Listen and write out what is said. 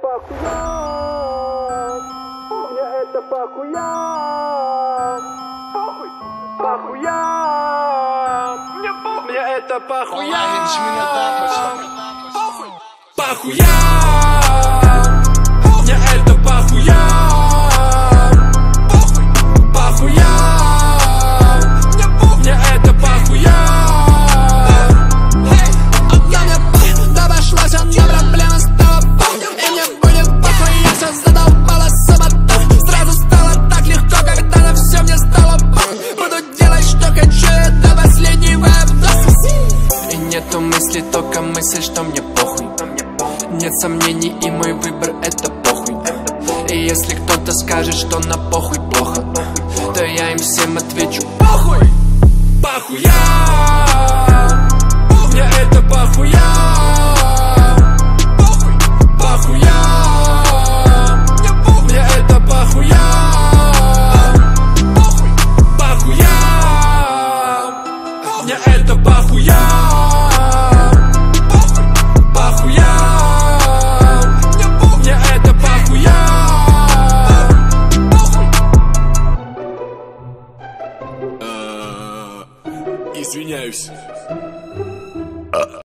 похуя, мне это похуя, похуя, мне это похуя, похуя, мне это похуя, похуя, мне это похуя. Нету мысли, только мысль, что мне похуй. Нет сомнений, и мой выбор это похуй. И если кто-то скажет, что на похуй плохо, то я им всем отвечу: похуй! Похуя, мне это похуя, похуя, мне это похуя, похуя, мне это похуя. Извиняюсь.